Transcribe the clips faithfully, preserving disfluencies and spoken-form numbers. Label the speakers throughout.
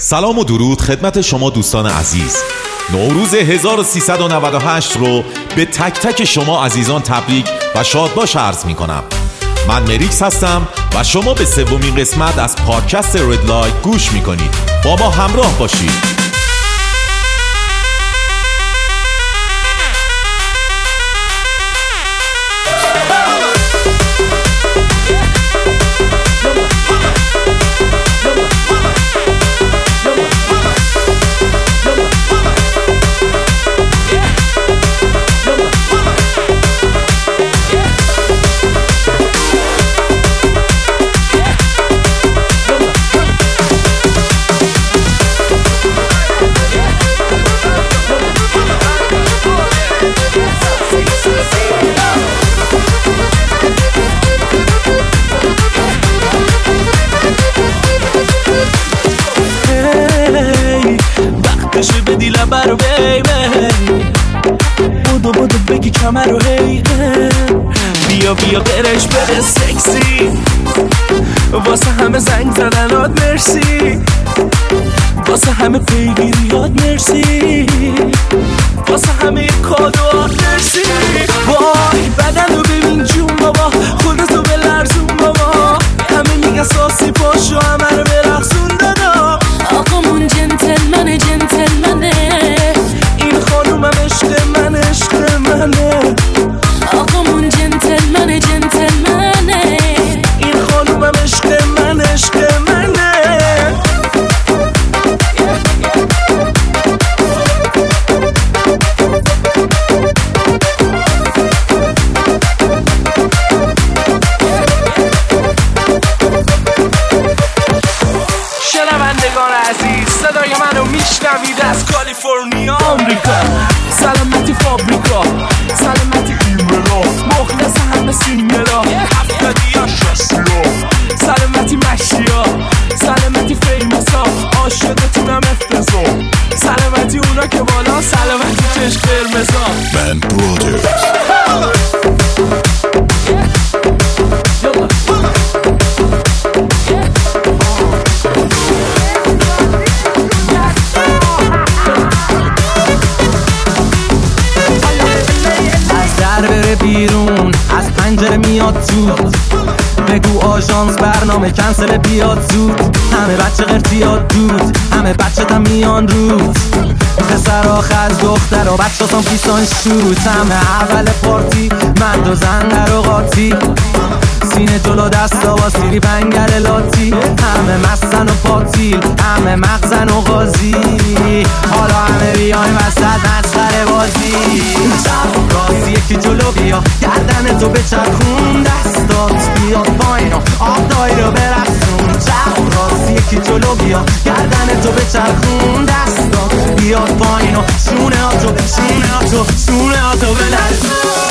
Speaker 1: سلام و درود خدمت شما دوستان عزیز. نوروز هزار و سیصد و نود و هشت رو به تک تک شما عزیزان تبریک و شادباش عرض می کنم. من مریکس هستم و شما به سومین قسمت از پادکست رد لایت گوش می کنید. با ما همراه باشید.
Speaker 2: بدی لبه رو بیبه بودو بودو بگی کمه رو هی بیا بیا برش بره سکسی واسه همه زنگ زدنات مرسی واسه همه پیگیریات مرسی واسه همه کادوات مرسی وای بدن رو ببین جون بابا خودتو بلرزون بابا همه میگن ساسی پاشو همه رو برقصون دادا
Speaker 3: آقامون جنتلمنه جنتلمنه
Speaker 2: این خانومم عشق من عشق منه
Speaker 3: آقامون جنتلمنه جنتلمنه
Speaker 2: این خانومم عشق من عشق منه شنوندگان عزیز صدای منو میشنوید از کالیفرنیا آمریکا سلامتی فابریکا سلامتی ایملا مخلص همه سینگلا هفتادی ها شستیا سلامتی مشیا سلامتی فیمسا عاشقتونم افتضا سلامتی اونا که بالا سلامتی چشم قرمزا
Speaker 1: من برادرز
Speaker 4: بره بیرون از پنجره میاد تو بگو آژانس برنامه کنسل بیاد زود همه بچه قرتیاد دود همه بچه تا میان رود پسر آخر دختر و بچه هستم پیسان شروط همه اول پارتی مرد و زن در و قاطی سینه جلو دستا با سیری پنگر لاتی همه مستن و پاتیل همه مغزن و غازی حالا همه بیایم وسط مسخره بازی شب راستی یکی جلو بیا گردن تو بچرخون دستات بیاد پایین و آب دایی رو برسون شب راستی یکی جلو بیا گردن تو بچرخون دستات بیاد پایین و شونه ها تو شونه ها تو شونه ها تو بلرزون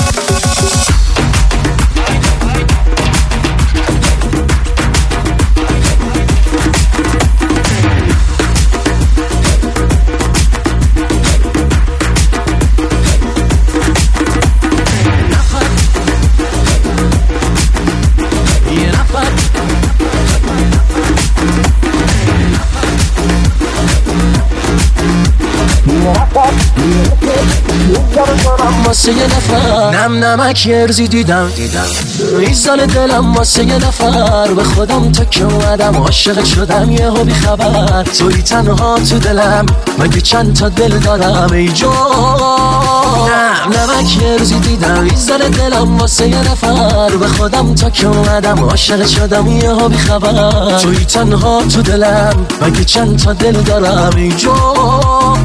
Speaker 5: واسه یه نفر نم نمک ارزی دیدم دیدم ایزان دلم واسه یه نفر به خودم تا که اومدم عاشق شدم یه هو بی خبر توی تنها تو دلم مگه چند تا دل دارم ای جان نم نمک ارزی دیدم ایزان دلم واسه یه نفر به خودم تا که اومدم عاشق شدم یه هو بی خبر توی تنها تو دلم مگه چند تا دل دارم ای جان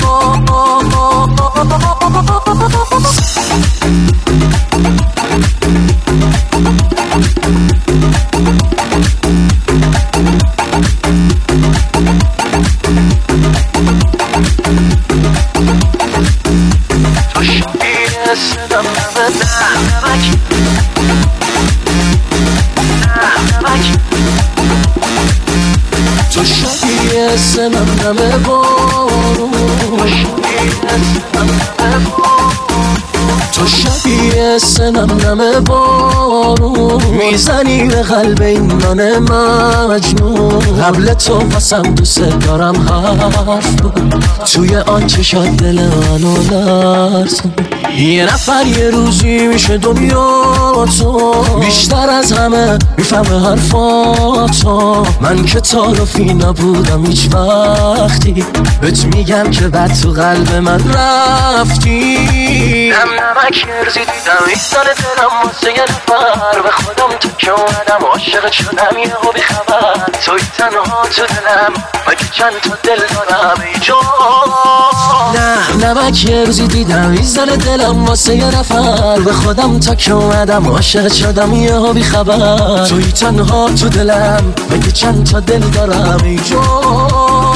Speaker 5: تو شدی سنم نمه بارون تو تو شبیه سنم نم بارون میزنی به قلب این نان مجنون قبل تو باسم دوست دارم حرف بود توی آن چشات دل منو لرزون یه نفر یه روزی میشه دنیا تو بیشتر از همه میفهمه حرفاتو من که تعارفی نبودم هیچ وقتی بهت میگم که بعد تو قلب من رفتی نم نمک ارزی دیدم ایستان دلم واسه یه نفر به خودم تو که اومدم عاشق شدم یه هو بیخبر توی تنها تو دلم مگه چند تا دل دارم ای جان نه نمک ارزی دیدم ایستان دلم واسه یه نفر به خودم تا که اومدم عاشق شدم یه هو بیخبر توی تنها تو دلم مگه چند تا دل دارم ای جان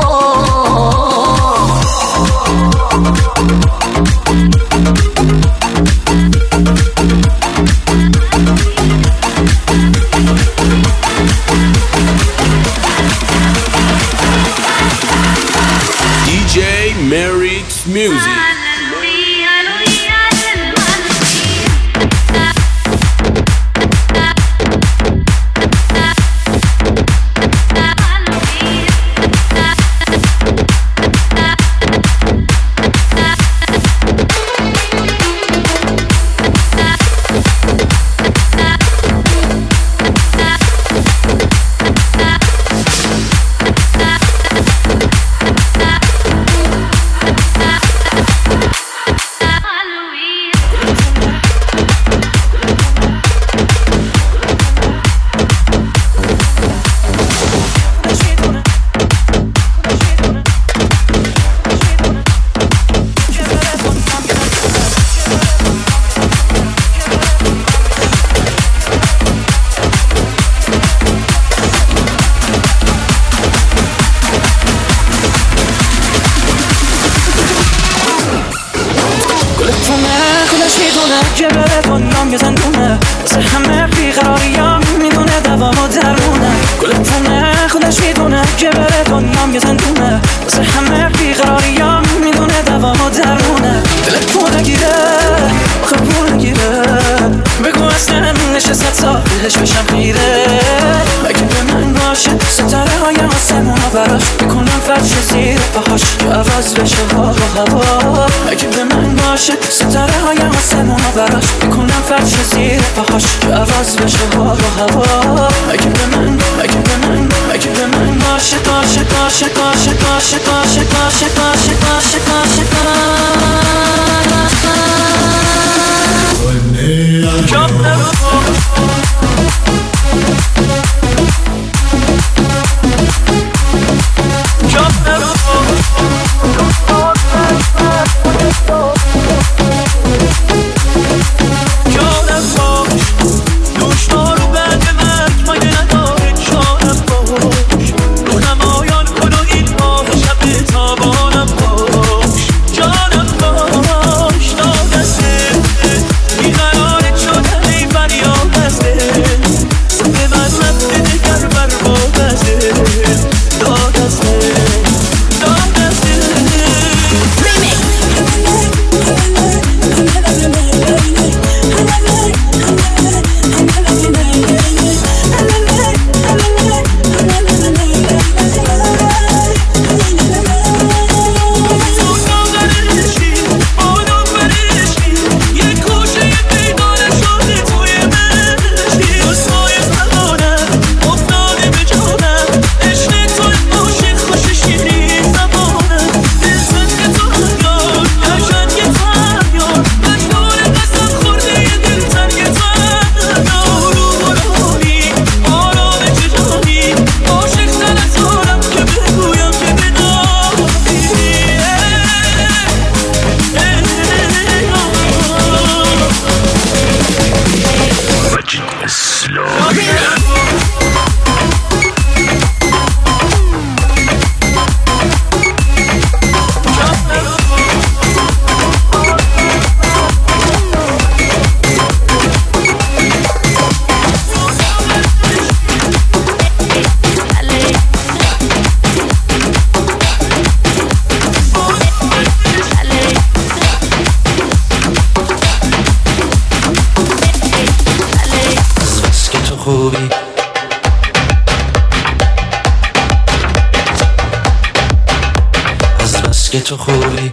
Speaker 2: دی جی Merix Music.
Speaker 6: که بره دنیام یه زندونه واسه همه بیقراریام میدونه دوامو درمونه گل پونه خودش میدونه که بره دنیام یه زندونه واسه همه بیقراریام میدونه دوامو درمونه دلت پونه گیره آخه پونه گیره بگو اصلا نشست تا دلش بشم خیره اگه به من باشه ستاره های آسمون رو براش میکنم فرش زیر پاهاش که عوض بشه ها با هوا اگه به من باشه ستاره های آسمون رو براش میکنم فرش زیر پاهاش که عوض بشه ها با هوا اگه به من اگه به من اگه به من باشه باشه باشه باشه باشه باشه باشه باشه باشه باشه
Speaker 5: که تو خوبی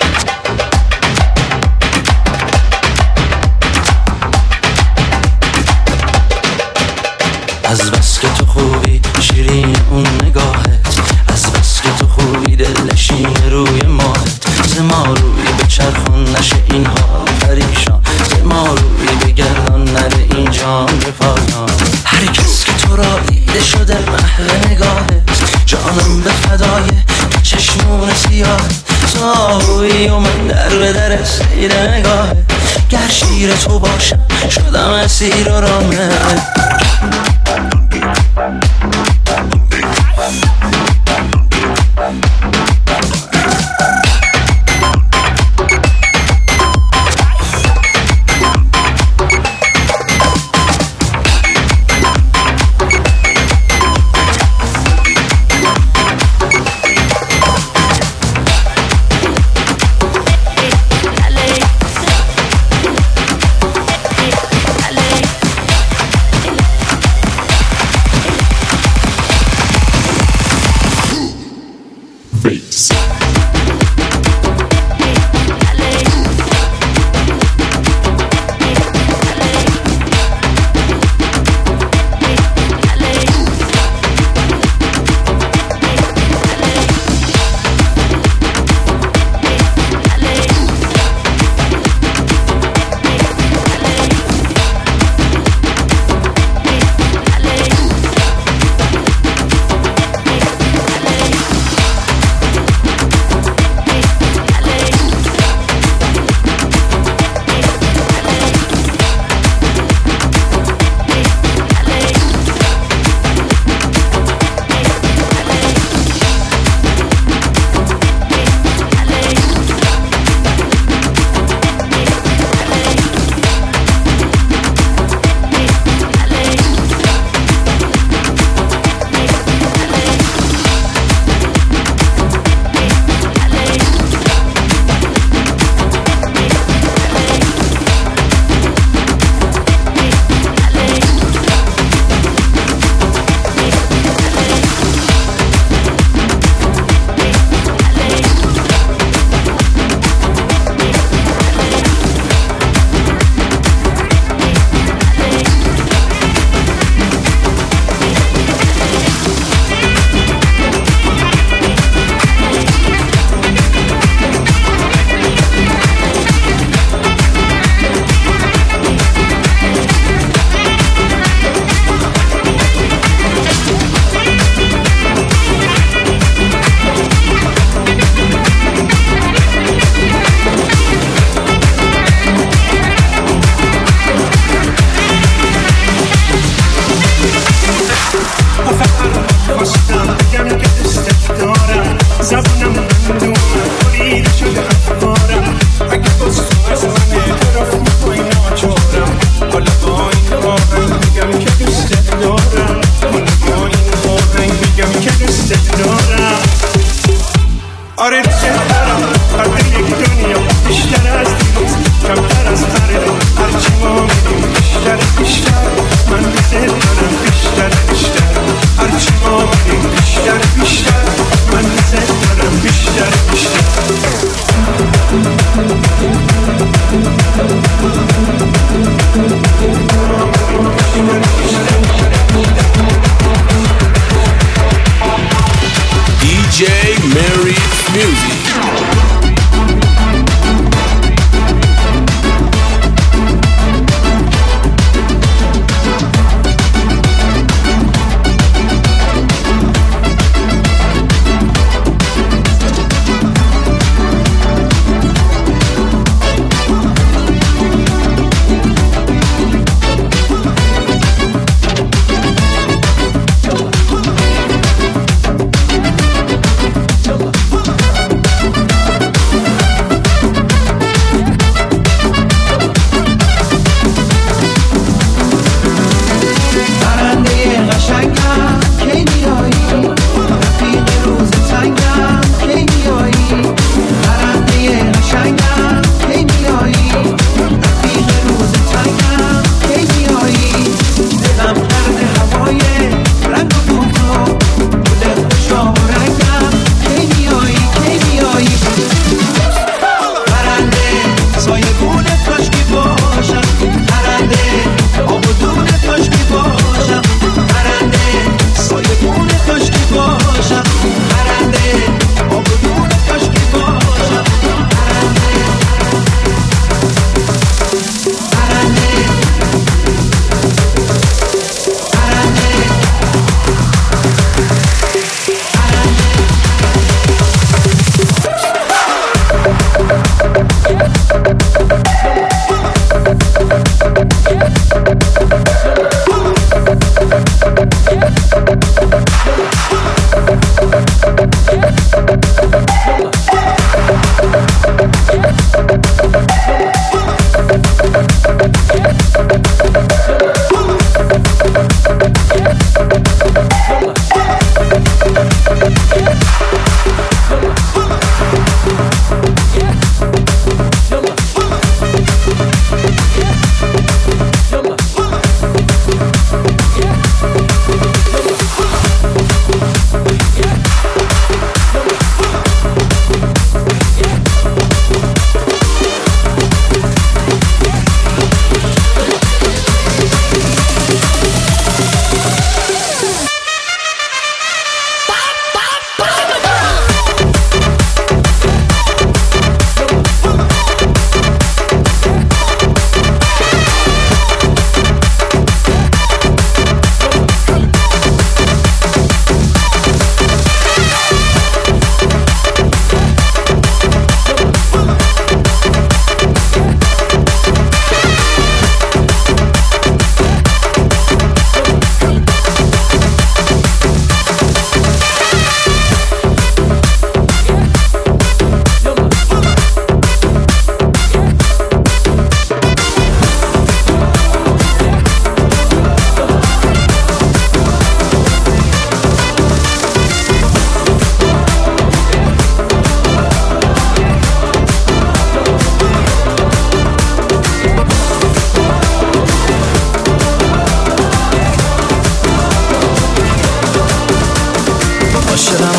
Speaker 5: از بس که تو خوبی شیرین اون نگاهت از بس که تو خوبی دلنشین روی ماهت ز ما روی به چرخون نشه این حال پریشان ز ما روی بگردان نده این جان به پایان هر کس که تو را دیده شده محو نگاهت جانم به فدای چشمون سیاهت تو آهویی و من در به در سیر نگاهت گر شیر تو باشم شدم اسیر و رامه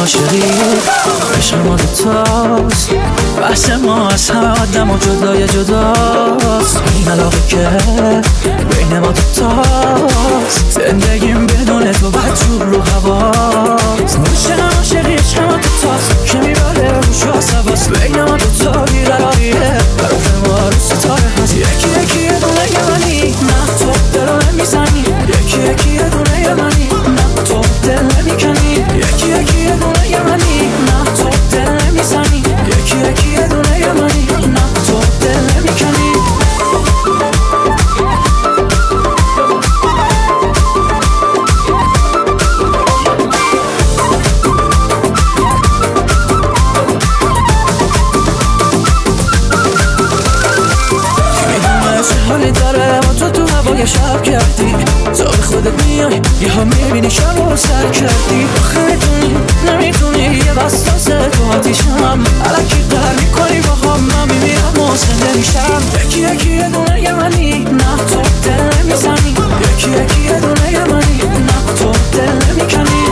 Speaker 6: عاشقی عشق ما دوتاست بحث ما از همه آدم و جدای جداست این علاقه که بین ما دوتاست زندگیم بدون تو بدجور رو هواست عشق عاشقی عشق ما دوتاست که میبره روش و عصباست بین ما دوتا بیقراریه حرف ما رو ستاره هست یکی یکی یه دونه یه منی نه تو دل رو نمیزنی یکی یکی یه دونه یه منی نه تو دل نمیکنی یکی یکی یه دونه یه منی نه تو دل نمیزنی یکی یکی یه دونه یه منی نه تو دل نمیکنی حالی داره ما تو تو هوای شب کردی تا به خودت میای یه ها میبینی شب رو سر کردی آخه میتونی نمیتونی یه بستازه تو آتیشم علکی قهر میکنی با هم من میمیرم و زنده میشم یکی یکی یه دونه یه منی نه تو دل نمیزنی یکی یکی یه دونه یه منی نه تو دل نمیکنی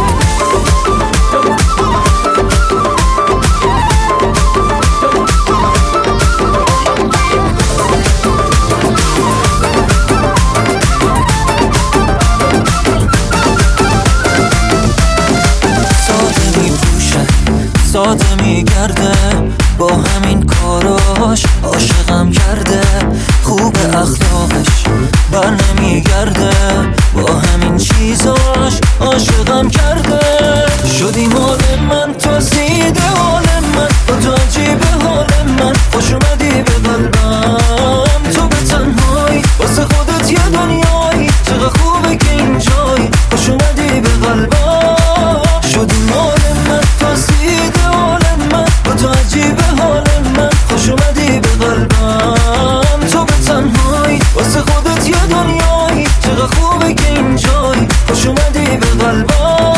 Speaker 7: ساده میگرده با همین کاراش عاشقم کرده خوب اخلاقش بر نمیگرده با همین چیزاش عاشقم کرده شدی مال من تو زیده حال من با تو عجیب حال من خوش اومدی به قلبم تو به تنهایی واسه خودت یه دنیایی چقدر خوبه که اینجایی خوش اومدی به قلبم شدی مال من تو زیده حال من با تو عجیب حال من خوش اومدی به قلبم تو به تنهایی واسه خودت یه دنیایی چقدر خوبه که اینجایی خوش اومدی به قلبم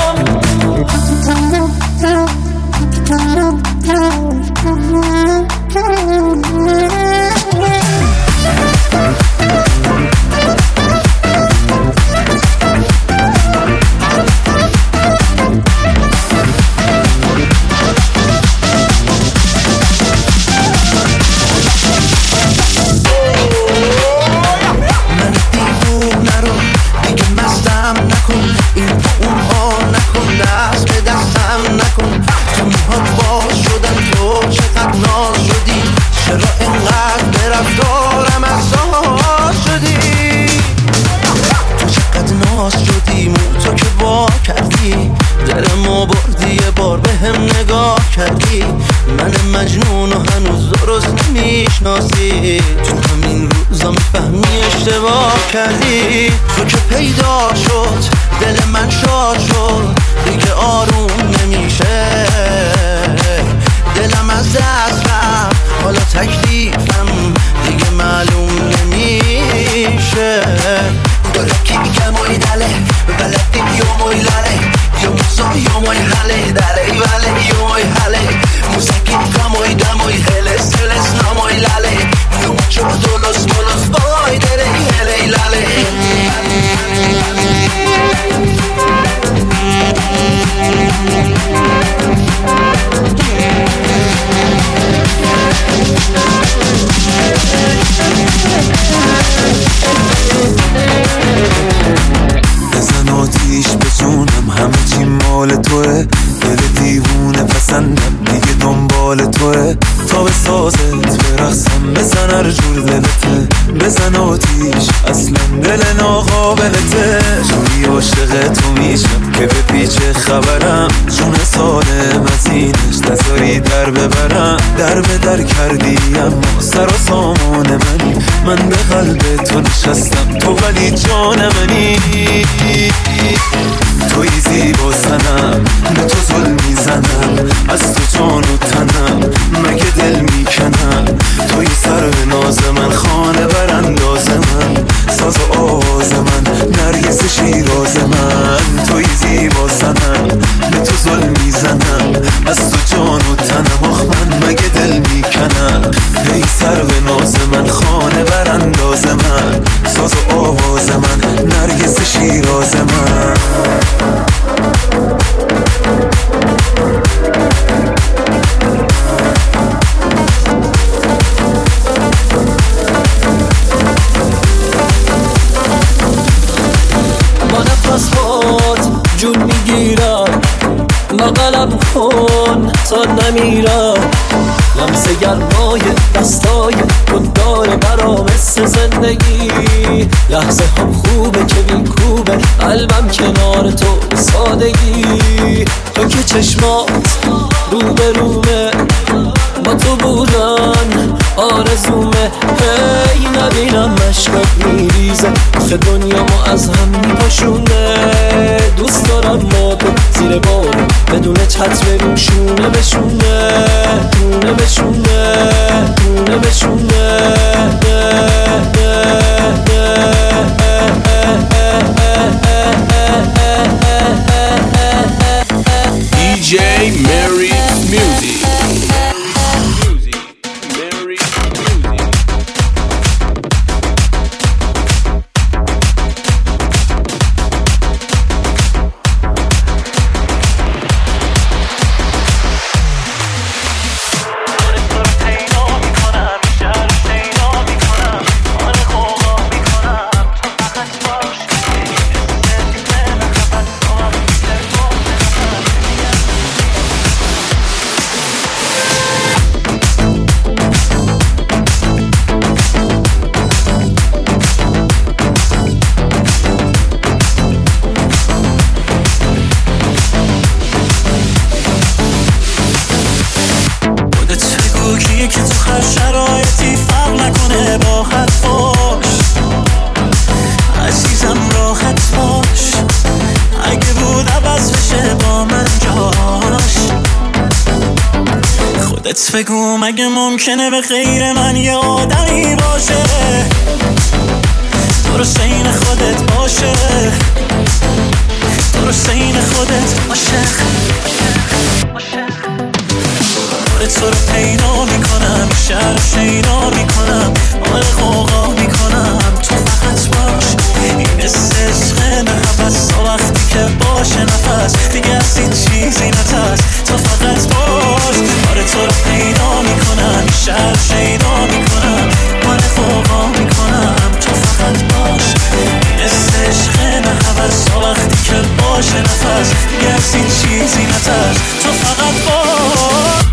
Speaker 7: من مجنون و هنوز درست نمیشناسی تو همین روزا میفهمی اشتباه کردی تو که پیدا شد دل من شاد شد دیگه آروم نمیشه دلم از دست رفت حالا تکلیفم دیگه معلوم نمیشه Che mi chiamo i dale, ballati io moi lale, io non so io moi hale, dale i vale io moi hale, musiki como i damo i heles, heles no moi lale, io mucho dolos dolos boy dere i hele i lale.
Speaker 8: بزن آتیش به جونم همه چی مال توه دل دیوونه پسندم دیگه دنبال توه تا به سازت برقصم بزن هر جور دلته بزن آتیش اصلا دل ناقابلته جوری عاشق تو میشم که به پیچ خبرم جون سالم از اینش نذاری در ببرم در به در کردی اما سر و سامان منی من به قلب تو نشستم تو ولی جان منی توی زیبا سنم به تو ظلم میزنم از تو جان و تنم مگه دل میکنم توی سر به ناز من خانه برانداز من ساز و آواز من نرگس شیراز من توی زیبا سنم به تو ظلم میزنم از تو جان و تنم آخ من مگه دل میکنم ای سر به ناز من خانه برانداز من ساز و آواز من نرگس شیراز من
Speaker 5: بغلم کن تا نمیرم، لمس گرمای دستای گلدار برام مثل زندگی. لحظه هم خوبه که میکوبه قلبم کنار تو سادگی. تو که چشمات رو به رومه با تو بودن آرزومه. هی نبینم مشکات میریزه آخه دنیامو از هم میپاشونه. دوست دارم ما تو زیر بارون بدون چتر بریم شونه بشونه شونه بشونه شونه بشونه.
Speaker 2: دی جی Merry Music.
Speaker 7: که تو هر شرایطی فرق نکنه با حد باش عزیزم، راحت باش. اگه بود عوض بشه با من جاش، خودت بگو مگه ممکنه به غیر من یه آدمی باشه درست این خودت باشه، درست این خودت باشه. تو رو پیدا میکنم، شهر شیدا میکنم، مال خوغا میکنم. تو فقط باش، این مثل عشق نه حبس. تا وقتی که باشه نفس دیگه از این چیزی نترس. تو فقط باش، آره تو رو پیدا میکنم، شهر شیدا میکنم، مال خوغا میکنم. تو فقط باش، این مثل عشق نه حبس. تا وقتی که باشه نفس دیگه از این چیزی نترس. تو فقط باش.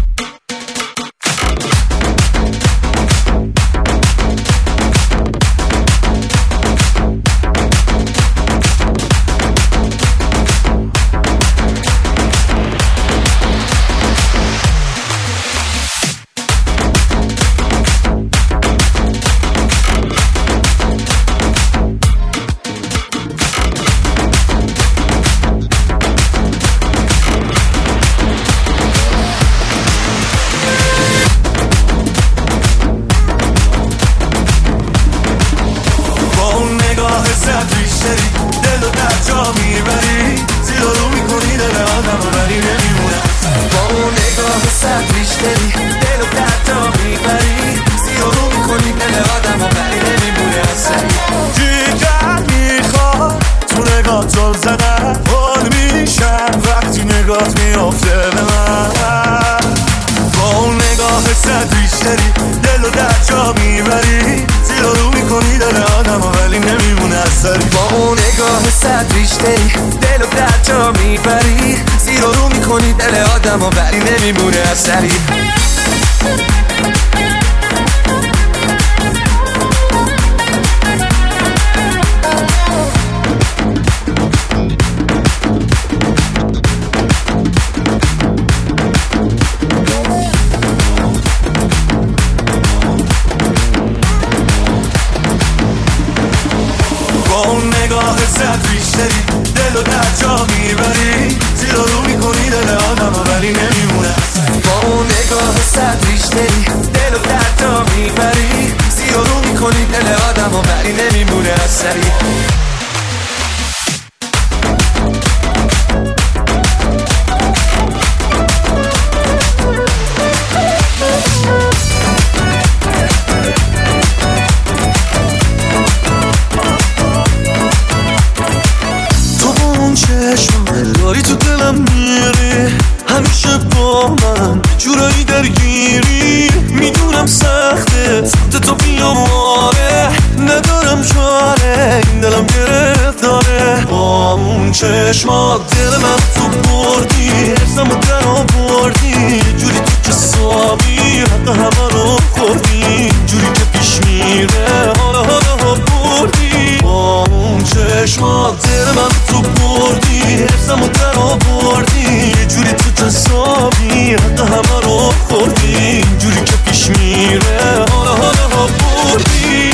Speaker 8: چشمات دل من تو بردی، حفظمو در آوردی، جوری تو که صابی حق همه رو خوردی، جوری که پیش میره حالا حالا بردی. با اون چشمات دل من تو بردی، حفظمو در آوردی، جوری تو جذابی حق همه رو خوردی، جوری که پیش میره حالا حالا بردی.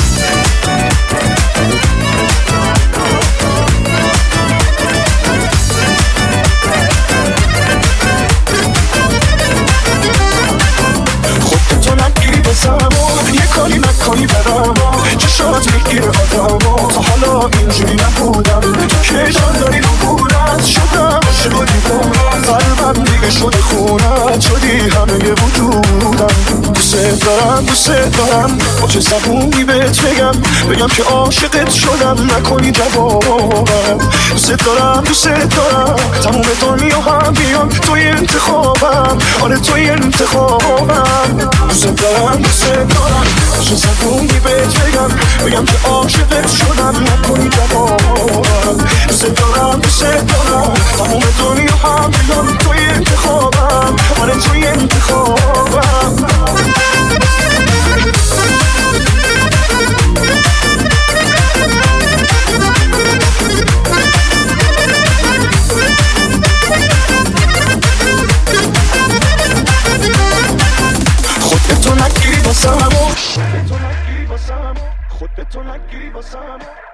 Speaker 9: یه کاری نکنی برام چشات میگیره آدمو، تا حالا اینجوری نبودم که جان داری رو بودت شدم عاشق و دیوونم، قلبم دیگه شده خونت شدی همه وجودم. دوست دارم دوست دارم با چه زبونی بهت بگم بگم که عاشقت شدم نکنی جوابم. دوست دارم دوست دارم تموم دنیا هم بیان توی انتخابم، آره توی انتخابم. دوست دارم دوست دارم چه زبونی بهت بگم بگم که عاشقت شدم نکنی جوابم. دوست دارم دوست دارم تموم دنیا هم بیان توی انتخابم، آره توی انتخابم. خودتو نگیری واسم، خودتو نگیری واسم، خودتو نگیری واسم.